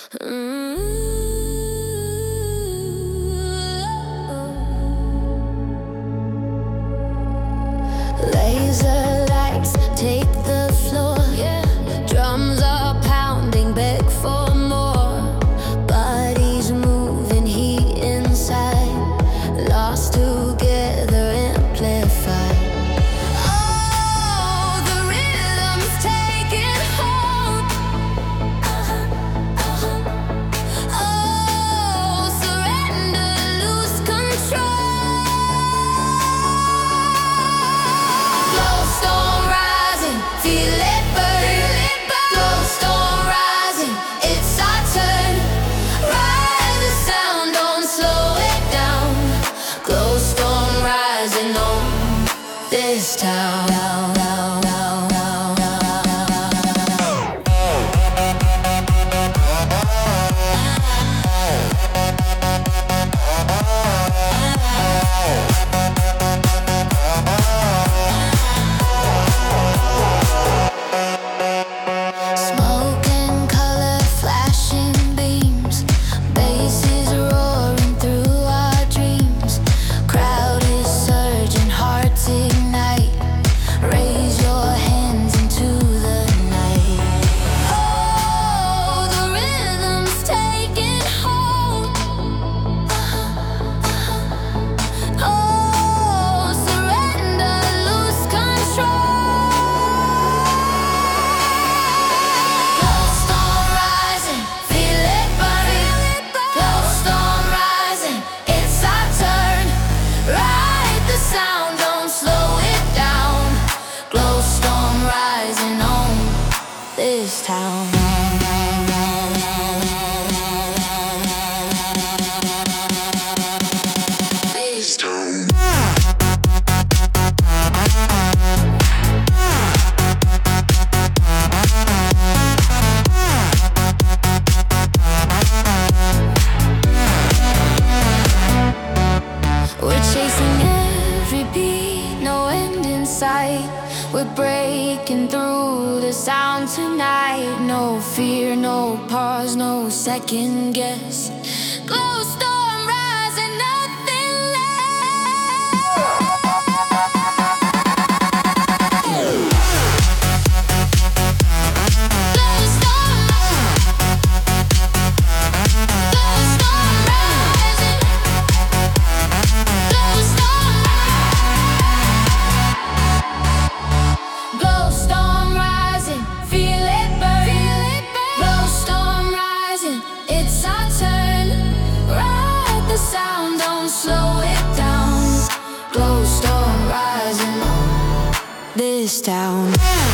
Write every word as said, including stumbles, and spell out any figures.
Laser lights take the floor. Drums are pounding, beg for more. Bodies moving, heat inside. Lost together, amplified. Oh, the rhythm's taking hold. Oh, surrender, lose control. Glow storm rising, feel it burn. Glow storm rising, it's our turn. Ride the sound, don't slow it down. Glow storm rising on this town. Smoke and color, flashing beams. Bass is roaring through our dreams. Crowd is surging, hearts ignite. Raise your hands into the night. Oh, the rhythm's taking hold. Oh, surrender, lose control. Glow storm rising, feel it burn. Glow storm rising, it's our turn. Ride the sound, don't slow it down. Glow storm rising on this town. This town. We're chasing every beat, no end in sight. We're breaking through the sound tonight. No fear, no pause, no second guess. Glow storm rising, nothing less. Glow storm, glow storm rising. Glow storm, glow storm rising, feel it burn. Glow storm rising, it's our turn. Ride the sound, don't slow it down. Glow storm rising, this town.